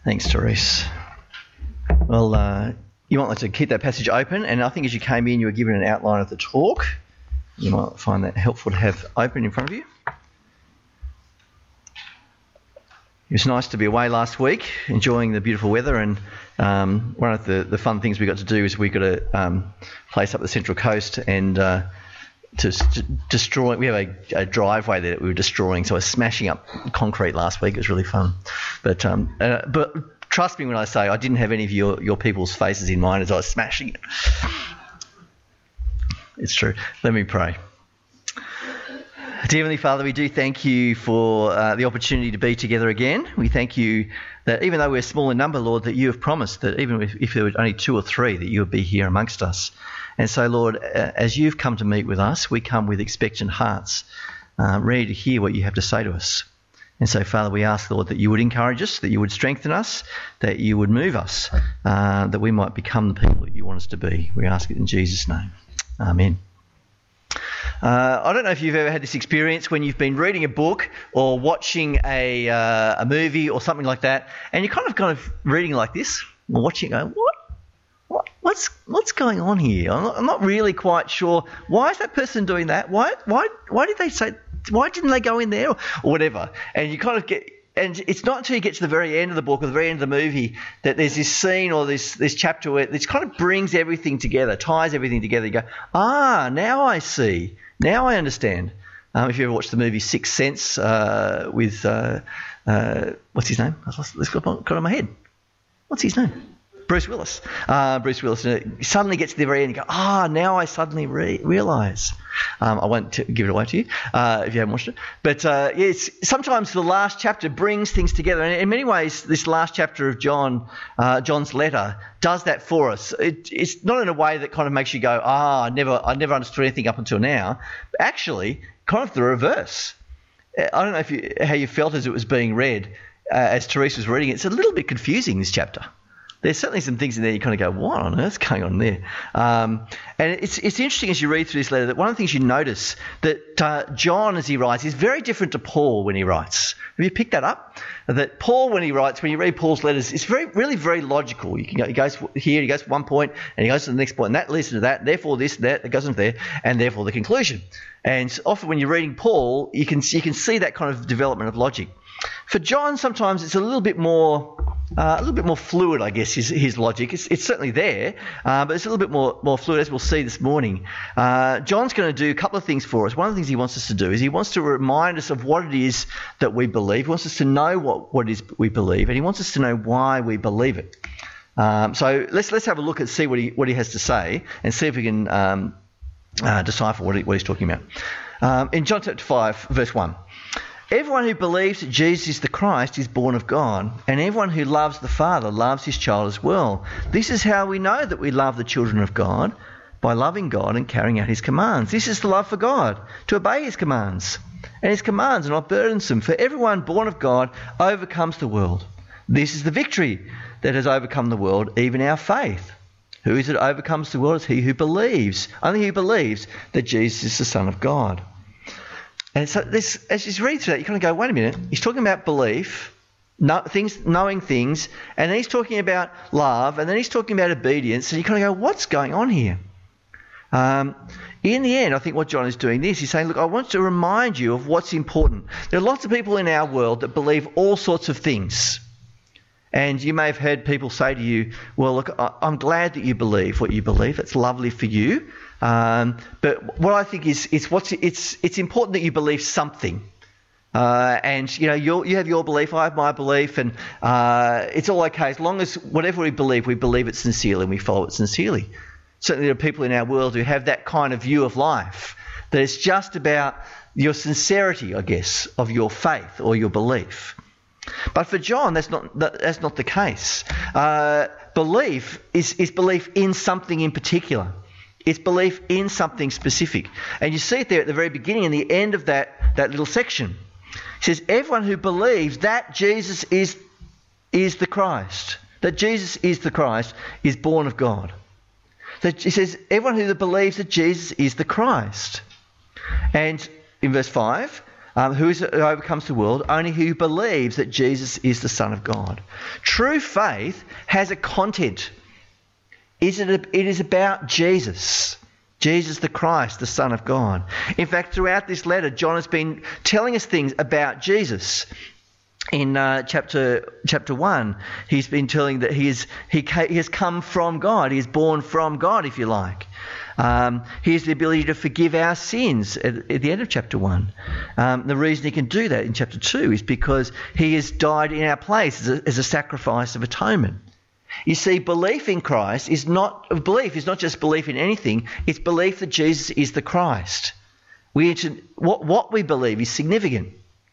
Thanks, Therese. Well, you might like to keep that passage open, and I think as you came in, you were given an outline of the talk. You might find that helpful to have open in front of you. It was nice to be away last week, enjoying the beautiful weather, and one of the fun things we got to do is we got a place up the Central Coast and to destroy. We have a driveway there that we were destroying, so I was smashing up concrete last week. It was really fun, but trust me when I say I didn't have any of your people's faces in mind as I was smashing it. It's true. Let me pray. Dear Heavenly Father, we do thank you for the opportunity to be together again. We thank you that even though we're small in number, Lord, that you have promised that even if there were only 2 or 3, that you would be here amongst us. And so, Lord, as you've come to meet with us, we come with expectant hearts, ready to hear what you have to say to us. And so, Father, we ask, Lord, that you would encourage us, that you would strengthen us, that you would move us, that we might become the people that you want us to be. We ask it in Jesus' name. Amen. I don't know if you've ever had this experience when you've been reading a book or watching a movie or something like that, and you're kind of reading like this, or watching it, going, what's going on here? I'm not really quite sure. Why is that person doing that? Why did they say? Why didn't they go in there or whatever? And you kind of get. And it's not until you get to the very end of the book or the very end of the movie that there's this scene or this chapter where this kind of brings everything together, ties everything together. You go, now I see. Now I understand. If you ever watched the movie Sixth Sense with, what's his name? Let's got on my head. What's his name? Bruce Willis. Bruce Willis suddenly gets to the very end and you go, now I suddenly realise. I won't give it away to you if you haven't watched it. But yes, sometimes the last chapter brings things together. And in many ways, this last chapter of John's letter does that for us. It's not in a way that kind of makes you go, I never understood anything up until now. But actually, kind of the reverse. I don't know how you felt as it was being read, as Therese was reading it. It's a little bit confusing, this chapter. There's certainly some things in there you kind of go, what on earth's going on there? And it's interesting as you read through this letter that one of the things you notice that John, as he writes, is very different to Paul when he writes. Have you picked that up? That Paul, when he writes, when you read Paul's letters, it's really very logical. He goes here, he goes to one point, and he goes to the next point, and that leads to that, therefore this, that goes into there, and therefore the conclusion. And often when you're reading Paul, you can see that kind of development of logic. For John, sometimes it's a little bit more fluid, I guess, his logic. It's certainly there, but it's a little bit more fluid, as we'll see this morning. John's going to do a couple of things for us. One of the things he wants us to do is he wants to remind us of what it is that we believe. He wants us to know what it is we believe, and he wants us to know why we believe it. So let's have a look and see what he has to say, and see if we can decipher what he's talking about. In John chapter 5, verse 1. Everyone who believes that Jesus is the Christ is born of God, and everyone who loves the Father loves his child as well. This is how we know that we love the children of God, by loving God and carrying out his commands. This is the love for God, to obey his commands. And his commands are not burdensome, for everyone born of God overcomes the world. This is the victory that has overcome the world, even our faith. Who is it that overcomes the world? It's he who believes, only he who believes that Jesus is the Son of God. And so as you read through that, you kind of go, wait a minute, he's talking about belief, knowing things, and then he's talking about love, and then he's talking about obedience, and you kind of go, what's going on here? In the end, I think what John is doing this, he's saying, look, I want to remind you of what's important. There are lots of people in our world that believe all sorts of things. And you may have heard people say to you, well, look, I'm glad that you believe what you believe. It's lovely for you. But what I think is it's important that you believe something. And, you have your belief, I have my belief, and it's all okay as long as whatever we believe it sincerely and we follow it sincerely. Certainly there are people in our world who have that kind of view of life, that it's just about your sincerity, I guess, of your faith or your belief. But for John, that's not the case. Belief is belief in something in particular. It's belief in something specific. And you see it there at the very beginning and the end of that little section. It says, everyone who believes that Jesus is the Christ, that Jesus is the Christ, is born of God. It says, everyone who believes that Jesus is the Christ. And in verse 5, who overcomes the world? Only who believes that Jesus is the Son of God. True faith has a content. It is about Jesus. Jesus the Christ, the Son of God. In fact, throughout this letter, John has been telling us things about Jesus. In chapter 1, he's been telling that he has come from God. He is born from God, if you like. He has the ability to forgive our sins at the end of chapter 1. The reason he can do that in chapter 2 is because he has died in our place as a sacrifice of atonement. You see, belief in Christ is not just belief in anything. It's belief that Jesus is the Christ. What we believe is significant.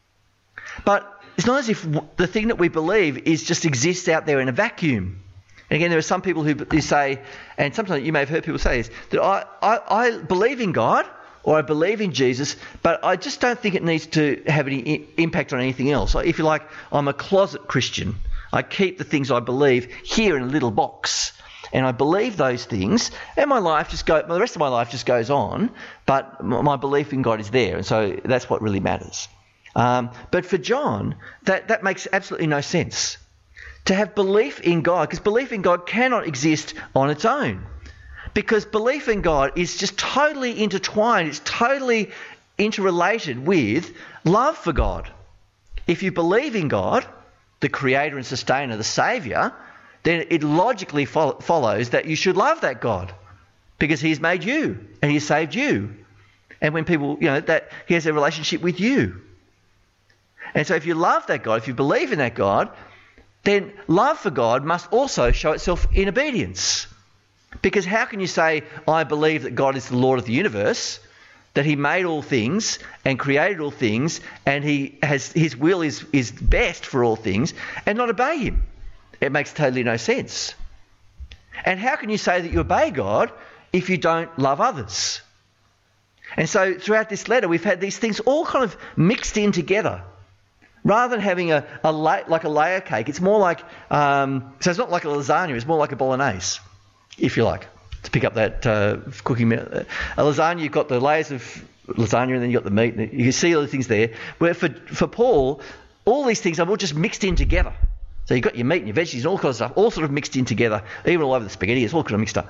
But it's not as if the thing that we believe just exists out there in a vacuum. And again, there are some people who say, and sometimes you may have heard people say this, that I believe in God or I believe in Jesus, but I just don't think it needs to have any impact on anything else. If you like, I'm a closet Christian. I keep the things I believe here in a little box. And I believe those things, and the rest of my life just goes on, but my belief in God is there, and so that's what really matters. But for John, that makes absolutely no sense. To have belief in God, because belief in God cannot exist on its own. Because belief in God is just totally intertwined, it's totally interrelated with love for God. If you believe in God, the Creator and Sustainer, the Saviour, then it logically follows that you should love that God. Because He's made you and He's saved you. And when people, that He has a relationship with you. And so if you love that God, if you believe in that God, then love for God must also show itself in obedience. Because how can you say, I believe that God is the Lord of the universe, that He made all things and created all things, and His will is best for all things, and not obey Him? It makes totally no sense. And how can you say that you obey God if you don't love others? And so throughout this letter, we've had these things all kind of mixed in together. Rather than having a layer cake, it's more like, so it's not like a lasagna, it's more like a bolognese, if you like, to pick up that cooking. A lasagna, you've got the layers of lasagna and then you've got the meat. And you can see all the things there. Where for Paul, all these things are all just mixed in together. So you've got your meat and your veggies and all kinds of stuff, all sort of mixed in together, even all over the spaghetti, it's all kind of mixed up.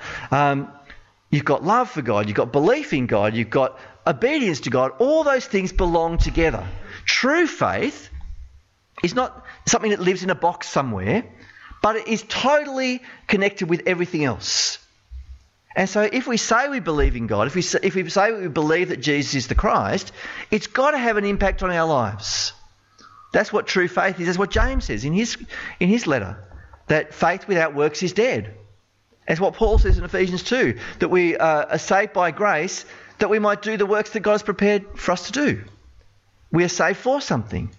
You've got love for God, you've got belief in God, you've got obedience to God. All those things belong together. True faith is not something that lives in a box somewhere, but it is totally connected with everything else. And so if we say we believe in God, if we say we believe that Jesus is the Christ, it's got to have an impact on our lives. That's what true faith is. That's what James says in his letter, that faith without works is dead. That's what Paul says in Ephesians 2, that we are saved by grace, that we might do the works that God has prepared for us to do. We are saved for something.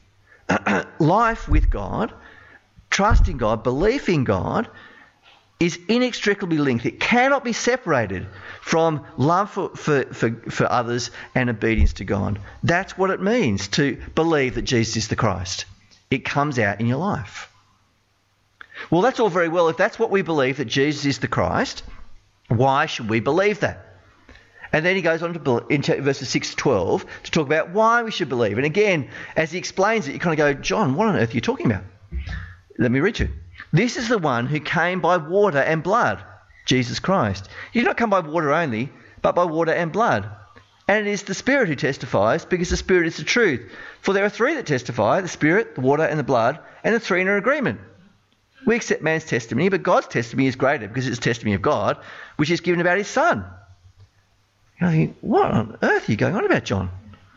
Life with God, trust in God, belief in God is inextricably linked. It cannot be separated from love for others and obedience to God. That's what it means to believe that Jesus is the Christ. It comes out in your life. Well, that's all very well. If that's what we believe, that Jesus is the Christ, why should we believe that? And then he goes on to in verses 6 to 12 to talk about why we should believe. And again, as he explains it, you kind of go, John, what on earth are you talking about? Let me read you. This is the one who came by water and blood, Jesus Christ. He did not come by water only, but by water and blood. And it is the Spirit who testifies, because the Spirit is the truth. For there are three that testify, the Spirit, the water and the blood, and the three in agreement. We accept man's testimony, but God's testimony is greater, because it's the testimony of God, which is given about his Son. You know, what on earth are you going on about, John?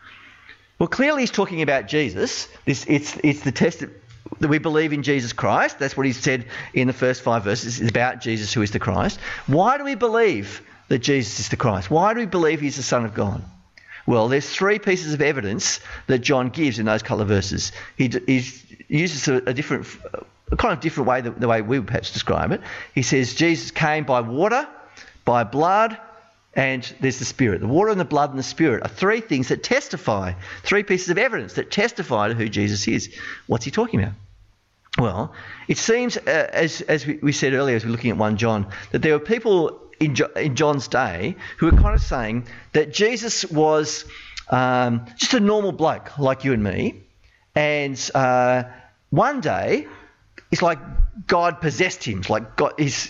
Well, clearly he's talking about Jesus. It's the test that we believe in Jesus Christ. That's what he said in the first 5 verses. It's about Jesus who is the Christ. Why do we believe that Jesus is the Christ? Why do we believe he's the Son of God? Well, there's 3 pieces of evidence that John gives in those couple of verses. He uses a kind of different way, the way we would perhaps describe it. He says Jesus came by water, by blood, and there's the Spirit. The water and the blood and the Spirit are 3 things that testify, 3 pieces of evidence that testify to who Jesus is. What's he talking about? Well, it seems, as we said earlier, as we're looking at 1 John, that there were people in John's day who were kind of saying that Jesus was just a normal bloke like you and me. And one day, it's like God possessed him. It's like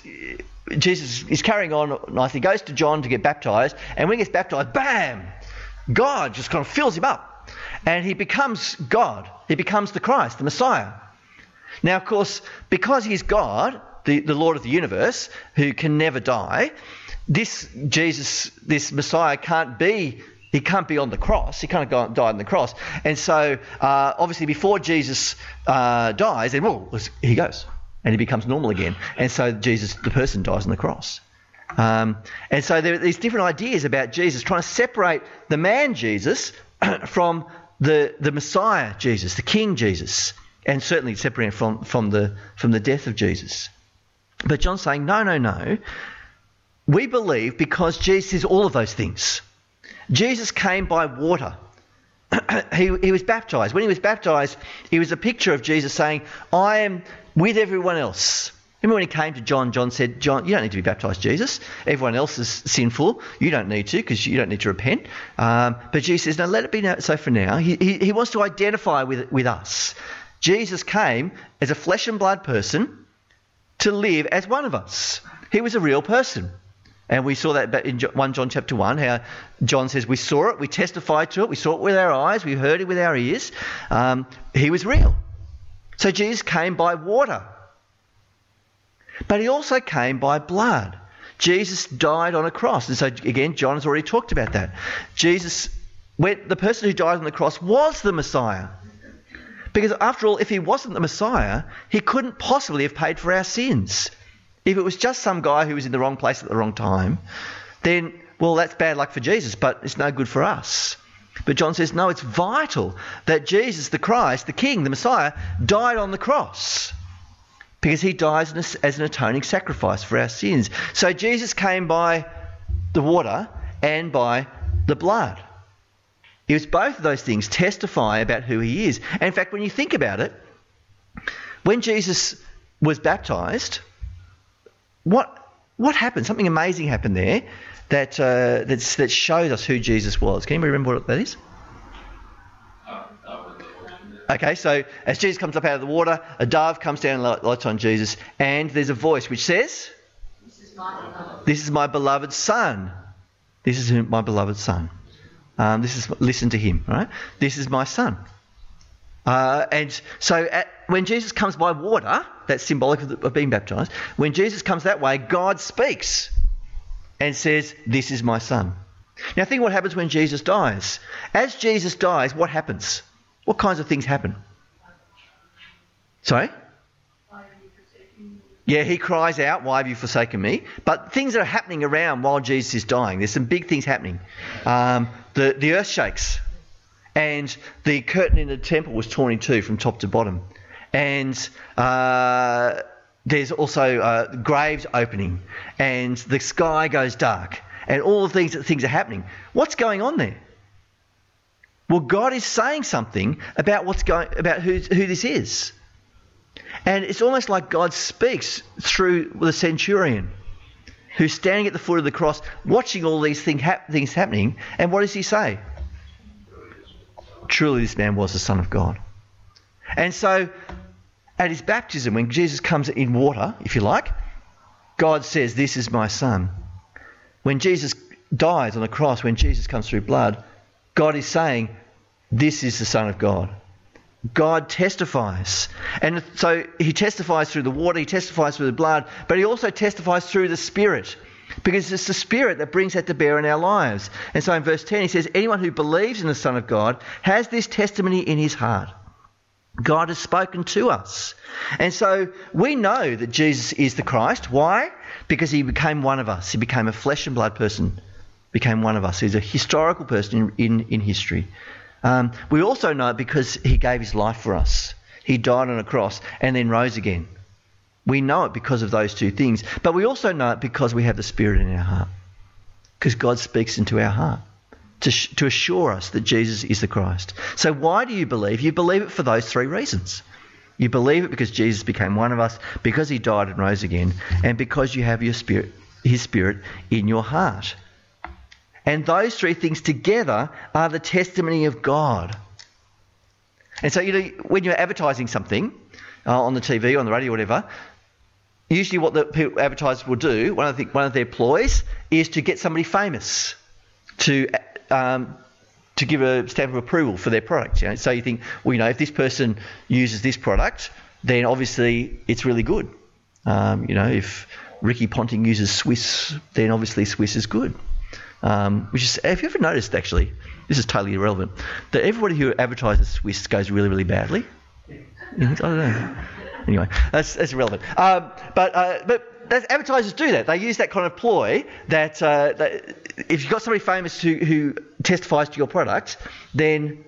Jesus is carrying on nicely. He goes to John to get baptised. And when he gets baptised, bam! God just kind of fills him up. And he becomes God. He becomes the Christ, the Messiah. Now, of course, because he's God, the Lord of the universe, who can never die, this Jesus, this Messiah can't be on the cross. He can't die on the cross. And so, obviously, before Jesus dies, then, he goes. And he becomes normal again. And so Jesus, the person, dies on the cross. And so there are these different ideas about Jesus, trying to separate the man Jesus from the Messiah Jesus, the King Jesus, and certainly separating from the death of Jesus. But John's saying, no. We believe because Jesus is all of those things. Jesus came by water. He was baptised. When he was baptised, he was a picture of Jesus saying, I am with everyone else. Remember when he came to John, John said, John, you don't need to be baptised, Jesus. Everyone else is sinful. You don't need to because you don't need to repent. But Jesus says, no, let it be so for now. He wants to identify with us. Jesus came as a flesh and blood person to live as one of us. He was a real person. And we saw that in 1 John chapter 1, how John says we saw it, we testified to it, we saw it with our eyes, we heard it with our ears. He was real. So Jesus came by water. But he also came by blood. Jesus died on a cross. And so, again, John has already talked about that. The person who died on the cross was the Messiah. Because after all, if he wasn't the Messiah, he couldn't possibly have paid for our sins. If it was just some guy who was in the wrong place at the wrong time, then, that's bad luck for Jesus, but it's no good for us. But John says, no, it's vital that Jesus, the Christ, the King, the Messiah, died on the cross. Because he dies as an atoning sacrifice for our sins. So Jesus came by the water and by the blood. It was both of those things testify about who he is. And in fact, when you think about it, when Jesus was baptised, what happened? Something amazing happened there that shows us who Jesus was. Can anybody remember what that is? Okay, so as Jesus comes up out of the water, a dove comes down and lights on Jesus, and there's a voice which says, "This is my beloved Son. This is my beloved Son. Listen to him, right? This is my Son." And so when Jesus comes by water, that's symbolic of being baptised. When Jesus comes that way, God speaks and says, "This is my Son." Now think what happens when Jesus dies. As Jesus dies, what happens? What kinds of things happen? Sorry? Yeah, he cries out, "Why have you forsaken me?" But things that are happening around while Jesus is dying. There's some big things happening. The earth shakes. And the curtain in the temple was torn in two from top to bottom. And there's also graves opening. And the sky goes dark. And all the things are happening. What's going on there? Well, God is saying something about who this is. And it's almost like God speaks through the centurion who's standing at the foot of the cross watching all these things happening. And what does he say? Truly this man was the Son of God. And so at his baptism, when Jesus comes in water, if you like, God says, "This is my Son." When Jesus dies on the cross, when Jesus comes through blood, God is saying, "This is the Son of God." God testifies. And so he testifies through the water, he testifies through the blood, but he also testifies through the Spirit. Because it's the Spirit that brings that to bear in our lives. And so in verse 10 he says, "Anyone who believes in the Son of God has this testimony in his heart." God has spoken to us. And so we know that Jesus is the Christ. Why? Because he became one of us. He became a flesh and blood person. Became one of us. He's a historical person in history. We also know it because he gave his life for us. He died on a cross and then rose again. We know it because of those two things. But we also know it because we have the Spirit in our heart. Because God speaks into our heart to assure us that Jesus is the Christ. So why do you believe? You believe it for those three reasons. You believe it because Jesus became one of us, because he died and rose again, and because you have his Spirit in your heart. And those three things together are the testimony of God. And so, when you're advertising something on the TV, on the radio, whatever, usually what the advertisers will do, one of their ploys, is to get somebody famous to give a stamp of approval for their product. So you think, if this person uses this product, then obviously it's really good. If Ricky Ponting uses Swiss, then obviously Swiss is good. Have you ever noticed, actually, this is totally irrelevant, that everybody who advertises Swiss goes really, really badly? I don't know. Anyway, that's irrelevant. But advertisers do that. They use that kind of ploy that if you've got somebody famous who testifies to your product, then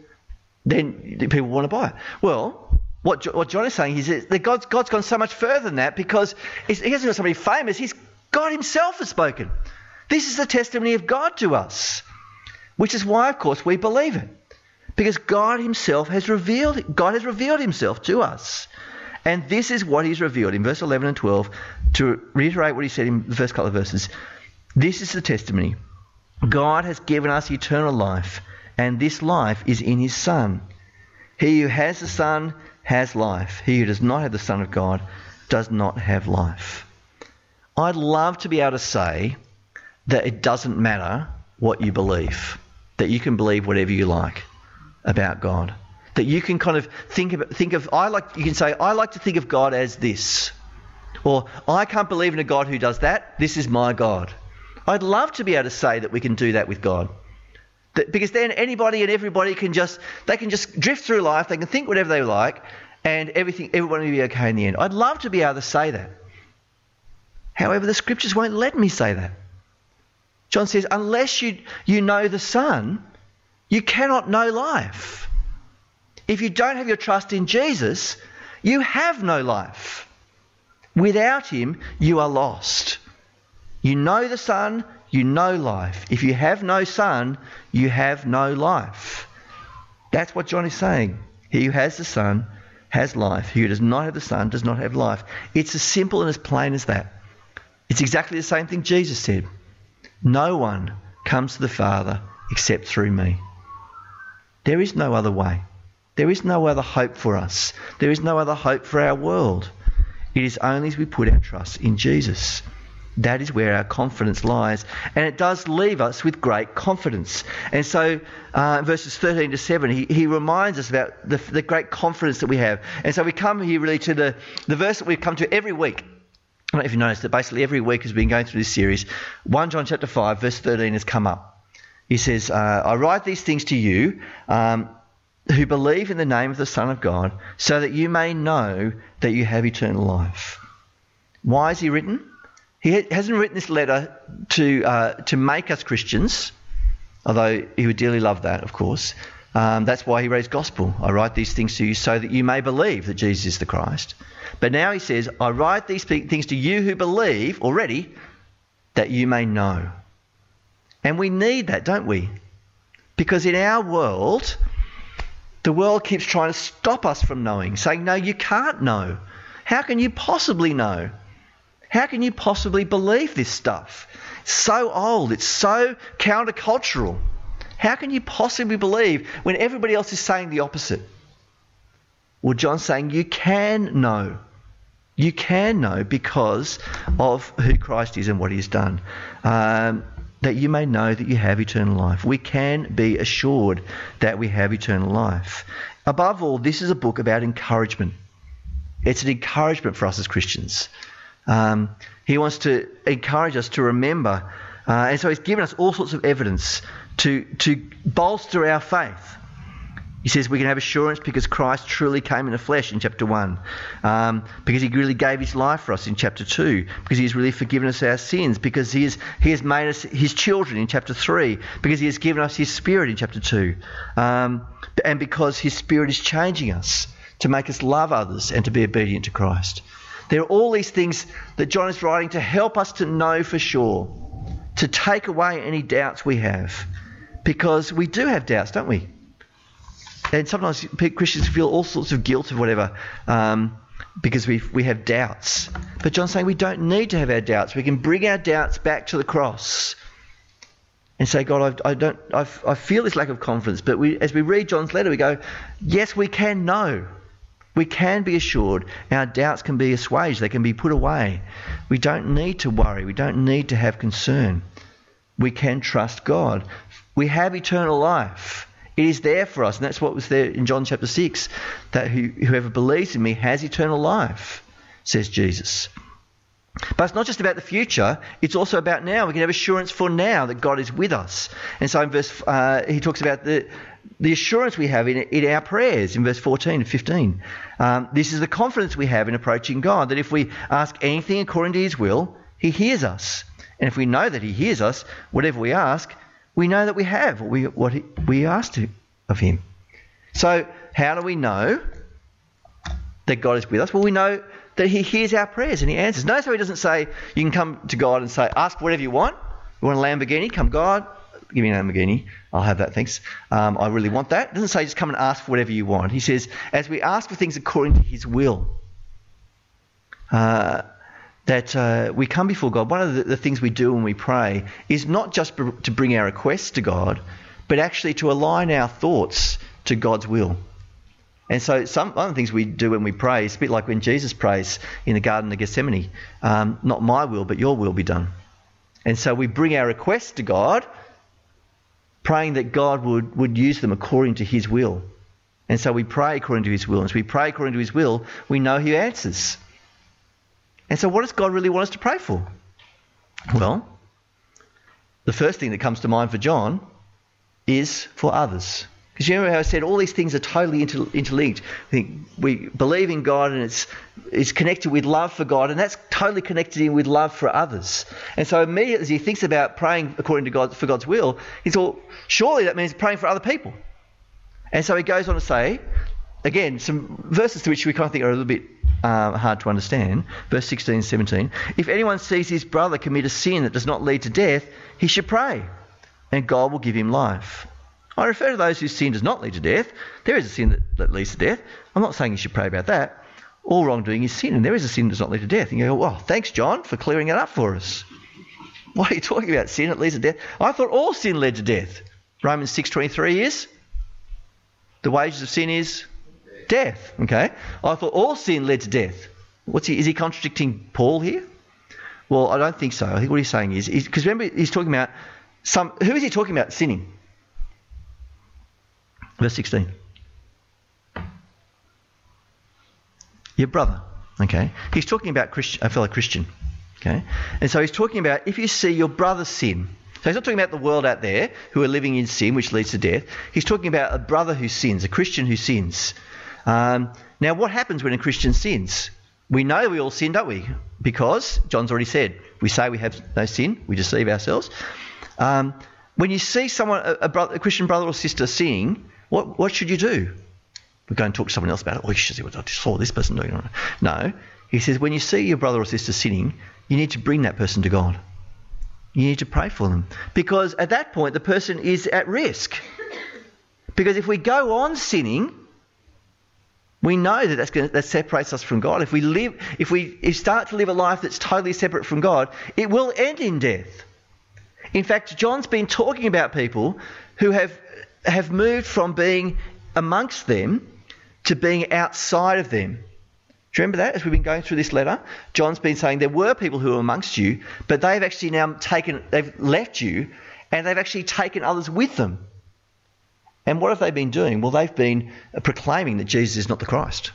people want to buy it. Well, what John is saying is that God's gone so much further than that, because he hasn't got somebody famous. God himself has spoken. This is the testimony of God to us, which is why, of course, we believe it, because God has revealed himself to us. And this is what he's revealed in verse 11 and 12, to reiterate what he said in the first couple of verses. This is the testimony. God has given us eternal life, and this life is in his Son. He who has the Son has life. He who does not have the Son of God does not have life. I'd love to be able to say that it doesn't matter what you believe, that you can believe whatever you like about God. That you can kind of think of you can say, I like to think of God as this. Or, I can't believe in a God who does that. This is my God. I'd love to be able to say that we can do that with God. Because then anybody and everybody can just drift through life, they can think whatever they like, and everyone will be okay in the end. I'd love to be able to say that. However, the scriptures won't let me say that. John says, unless you know the Son, you cannot know life. If you don't have your trust in Jesus, you have no life. Without him, you are lost. You know the Son, you know life. If you have no Son, you have no life. That's what John is saying. He who has the Son has life. He who does not have the Son does not have life. It's as simple and as plain as that. It's exactly the same thing Jesus said. No one comes to the Father except through me. There is no other way. There is no other hope for us. There is no other hope for our world. It is only as we put our trust in Jesus. That is where our confidence lies. And it does leave us with great confidence. And so verses 13 to 7, he reminds us about the great confidence that we have. And so we come here really to the verse that we've come to every week. I don't know if you noticed that basically every week as we've been going through this series, 1 John chapter 5, verse 13 has come up. He says, I write these things to you who believe in the name of the Son of God, so that you may know that you have eternal life. Why is he written? He hasn't written this letter to make us Christians, although he would dearly love that, of course. That's why he wrote his gospel. I write these things to you so that you may believe that Jesus is the Christ. But now he says, I write these things to you who believe already, that you may know. And we need that, don't we? Because in our world, the world keeps trying to stop us from knowing, saying, no, you can't know. How can you possibly know? How can you possibly believe this stuff? It's so old. It's so countercultural. How can you possibly believe when everybody else is saying the opposite? Well, John's saying you can know. You can know because of who Christ is and what he has done. That you may know that you have eternal life. We can be assured that we have eternal life. Above all, this is a book about encouragement. It's an encouragement for us as Christians. He wants to encourage us to remember. And so he's given us all sorts of evidence to bolster our faith. He says we can have assurance because Christ truly came in the flesh in chapter 1. Because he really gave his life for us in chapter 2. Because he has really forgiven us our sins. Because he has made us his children in chapter 3. Because he has given us his Spirit in chapter 2. And because his Spirit is changing us to make us love others and to be obedient to Christ. There are all these things that John is writing to help us to know for sure. To take away any doubts we have. Because we do have doubts, don't we? And sometimes Christians feel all sorts of guilt or whatever because we have doubts. But John's saying we don't need to have our doubts. We can bring our doubts back to the cross. and say, God, I feel this lack of confidence. But as we read John's letter, we go, yes, we can know. We can be assured. Our doubts can be assuaged. They can be put away. We don't need to worry. We don't need to have concern. We can trust God. We have eternal life. It is there for us. And that's what was there in John chapter 6, that whoever believes in me has eternal life, says Jesus. But it's not just about the future, it's also about now. We can have assurance for now that God is with us. And so in verse, he talks about the assurance we have in our prayers in verse 14 and 15. This is the confidence we have in approaching God, that if we ask anything according to his will, he hears us. And if we know that he hears us, whatever we ask, we know that we have what we asked of him. So how do we know that God is with us? Well, we know that he hears our prayers and he answers. Notice how he doesn't say, you can come to God and say, ask whatever you want. You want a Lamborghini? Come, God, give me a Lamborghini. I'll have that, thanks. I really want that. It doesn't say just come and ask for whatever you want. He says, as we ask for things according to his will, that we come before God. One of the things we do when we pray is not just to bring our requests to God, but actually to align our thoughts to God's will. And so one of the things we do when we pray is a bit like when Jesus prays in the Garden of Gethsemane. Not my will, but your will be done. And so we bring our requests to God, praying that God would use them according to his will. And so we pray according to his will. And as we pray according to his will, we know he answers. And so what does God really want us to pray for? Well, the first thing that comes to mind for John is for others. Because you remember how I said all these things are totally interlinked. We believe in God and it's connected with love for God, and that's totally connected in with love for others. And so immediately as he thinks about praying according to God for God's will, he thought, surely that means praying for other people. And so he goes on to say, again, some verses to which we kind of think are a little bit hard to understand. Verse 16 and 17. If anyone sees his brother commit a sin that does not lead to death, he should pray, and God will give him life. I refer to those whose sin does not lead to death. There is a sin that leads to death. I'm not saying you should pray about that. All wrongdoing is sin, and there is a sin that does not lead to death. And you go, well, thanks, John, for clearing it up for us. What are you talking about, sin that leads to death? I thought all sin led to death. Romans 6:23 is the wages of sin is death. Okay, I thought all sin led to death. Is he contradicting Paul here? Well, I don't think so. I think what he's saying is because remember he's talking about who is he talking about sinning? Verse 16. Your brother. Okay, he's talking about a fellow Christian. Okay, and so he's talking about if you see your brother sin. So he's not talking about the world out there who are living in sin, which leads to death. He's talking about a brother who sins, a Christian who sins. Now, what happens when a Christian sins? We know we all sin, don't we? Because John's already said, we say we have no sin, we deceive ourselves. When you see someone, a Christian brother or sister sinning, what should you do? We go and talk to someone else about it. Oh, you should see what I just saw this person doing. No. He says, when you see your brother or sister sinning, you need to bring that person to God. You need to pray for them. Because at that point, the person is at risk. Because if we go on sinning, we know that separates us from God. If we start to live a life that's totally separate from God, it will end in death. In fact, John's been talking about people who have moved from being amongst them to being outside of them. Do you remember that as we've been going through this letter? John's been saying there were people who were amongst you, but they've actually now they've left you and they've actually taken others with them. And what have they been doing? Well, they've been proclaiming that Jesus is not the Christ.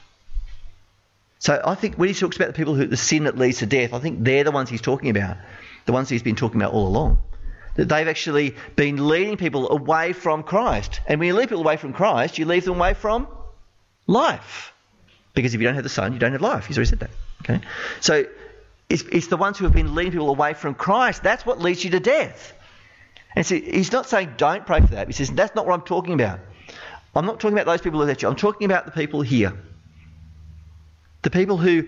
So I think when he talks about the people the sin that leads to death, I think they're the ones he's talking about, the ones he's been talking about all along. That they've actually been leading people away from Christ. And when you lead people away from Christ, you lead them away from life. Because if you don't have the Son, you don't have life. He's already said that. Okay, so it's the ones who have been leading people away from Christ. That's what leads you to death. And so he's not saying don't pray for that. He says that's not what I'm talking about. I'm not talking about those people who left you. I'm talking about the people here. The people who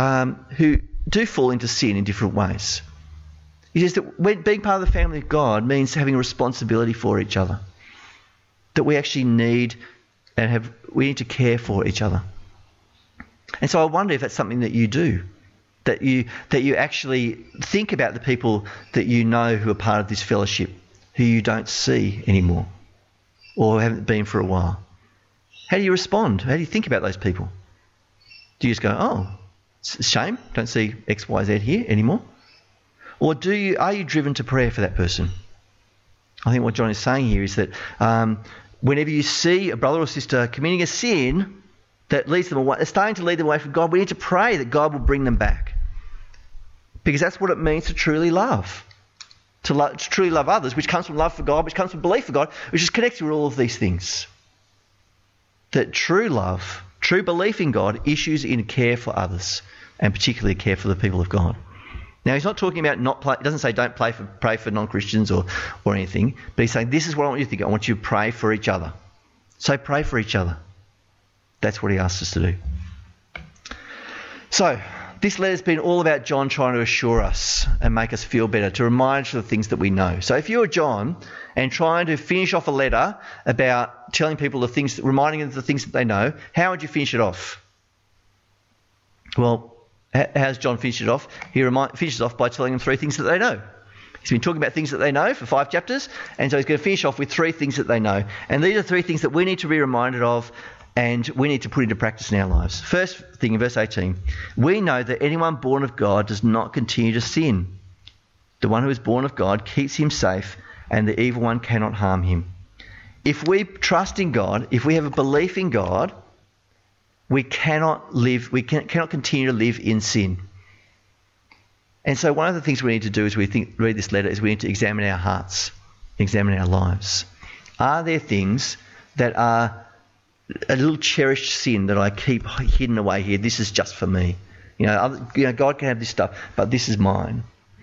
do fall into sin in different ways. He says that being part of the family of God means having a responsibility for each other. That we actually need we need to care for each other. And so I wonder if that's something that you do, that you actually think about the people that you know who are part of this fellowship, who you don't see anymore or haven't been for a while? How do you respond? How do you think about those people? Do you just go, oh, it's a shame, don't see X, Y, Z here anymore? Or are you driven to prayer for that person? I think what John is saying here is that whenever you see a brother or sister committing a sin that leads them away, starting to lead them away from God, we need to pray that God will bring them back. Because that's what it means to truly love. To truly love others, which comes from love for God, which comes from belief for God, which is connected with all of these things. That true love, true belief in God issues in care for others, and particularly care for the people of God. Now, he's not talking about he doesn't say don't pray for non-Christians or anything, but he's saying this is what I want you to think. I want you to pray for each other. So pray for each other. That's what he asks us to do. So, this letter's been all about John trying to assure us and make us feel better, to remind us of the things that we know. So if you're John and trying to finish off a letter about telling people the things, reminding them of the things that they know, how would you finish it off? Well, how's John finish it off? He finishes off by telling them 3 things that they know. He's been talking about things that they know for 5 chapters, and so he's going to finish off with 3 things that they know. And these are 3 things that we need to be reminded of and we need to put into practice in our lives. First thing in verse 18, we know that anyone born of God does not continue to sin. The one who is born of God keeps him safe, and the evil one cannot harm him. If we trust in God, if we have a belief in God, we cannot continue to live in sin. And so one of the things we need to do as we read this letter is we need to examine our hearts, examine our lives. Are there things that are a little cherished sin that I keep hidden away here? This is just for me. God can have this stuff, but this is mine.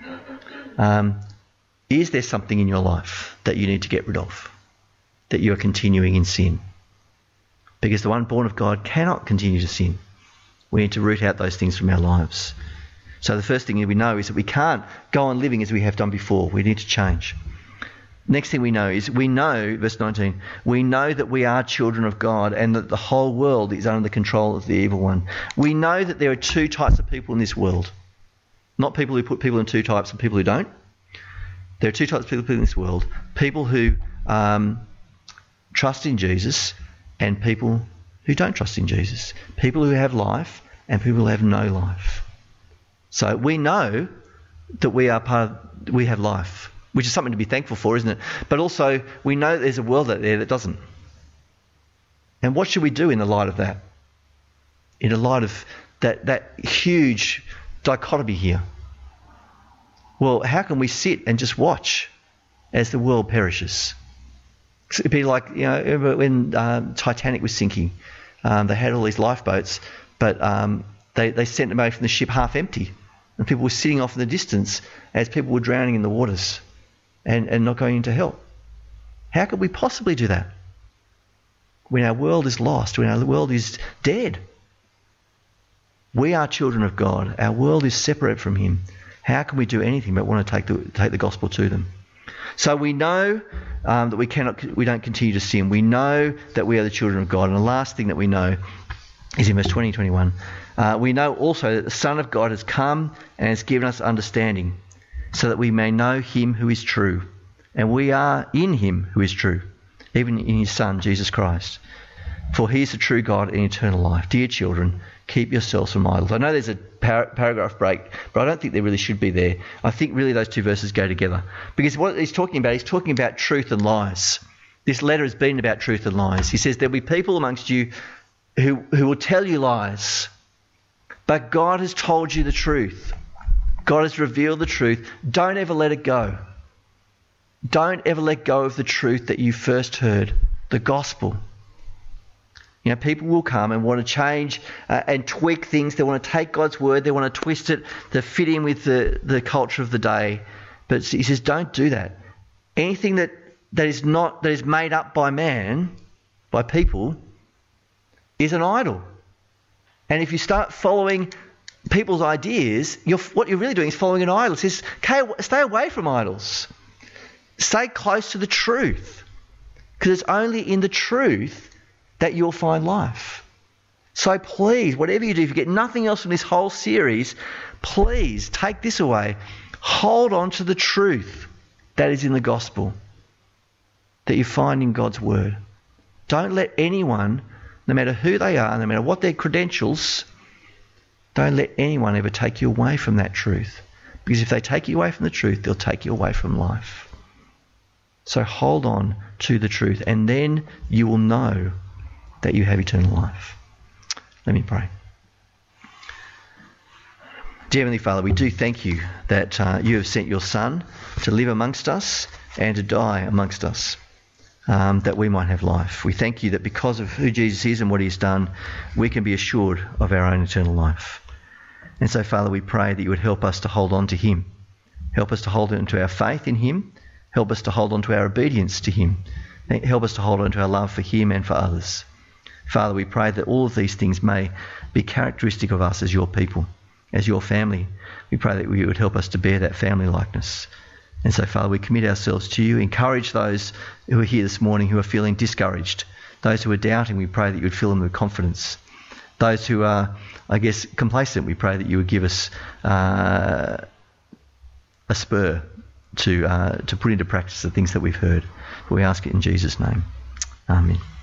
Is there something in your life that you need to get rid of, that you are continuing in sin? Because the one born of God cannot continue to sin. We need to root out those things from our lives. So the first thing that we know is that we can't go on living as we have done before. We need to change. Next thing we know is verse 19, we know that we are children of God and that the whole world is under the control of the evil one. We know that there are 2 types of people in this world. Not people who put people in 2 types and people who don't. There are 2 types of people in this world. People who trust in Jesus and people who don't trust in Jesus. People who have life and people who have no life. So we know that we have life, which is something to be thankful for, isn't it? But also we know that there's a world out there that doesn't. And what should we do in the light of that? In the light of that huge dichotomy here? Well, how can we sit and just watch as the world perishes? It'd be like, when Titanic was sinking, they had all these lifeboats, but they sent them away from the ship half empty. And people were sitting off in the distance as people were drowning in the waters and not going in to help. How could we possibly do that when our world is lost, when our world is dead? We are children of God. Our world is separate from him. How can we do anything but want to take the gospel to them? So we know that we don't continue to sin. We know that we are the children of God. And the last thing that we know is in verse 20 and 21. We know also that the Son of God has come and has given us understanding so that we may know him who is true. And we are in him who is true, even in his Son, Jesus Christ. For he is the true God and eternal life. Dear children, keep yourselves from idols. I know there's a paragraph break, but I don't think there really should be there. I think really those 2 verses go together. Because what he's talking about truth and lies. This letter has been about truth and lies. He says there'll be people amongst you who will tell you lies. But God has told you the truth. God has revealed the truth. Don't ever let it go. Don't ever let go of the truth that you first heard, the gospel. People will come and want to change and tweak things. They want to take God's word. They want to twist it to fit in with the culture of the day. But he says, don't do that. Anything that is made up by man, by people, is an idol. And if you start following people's ideas, what you're really doing is following an idol. It says, stay away from idols. Stay close to the truth. Because it's only in the truth that you'll find life. So please, whatever you do, if you get nothing else from this whole series, please take this away. Hold on to the truth that is in the gospel. that you find in God's word. Don't let anyone, no matter who they are, no matter what their credentials, don't let anyone ever take you away from that truth. Because if they take you away from the truth, they'll take you away from life. So hold on to the truth, and then you will know that you have eternal life. Let me pray. Dear Heavenly Father, we do thank you that you have sent your Son to live amongst us and to die amongst us, that we might have life. We thank you that because of who Jesus is and what he's done, we can be assured of our own eternal life. And so, Father, we pray that you would help us to hold on to him. Help us to hold on to our faith in him. Help us to hold on to our obedience to him. Help us to hold on to our love for him and for others. Father, we pray that all of these things may be characteristic of us as your people, as your family. We pray that you would help us to bear that family likeness. And so, Father, we commit ourselves to you. Encourage those who are here this morning who are feeling discouraged. Those who are doubting, we pray that you would fill them with confidence. Those who are, complacent, we pray that you would give us a spur to put into practice the things that we've heard. We ask it in Jesus' name. Amen.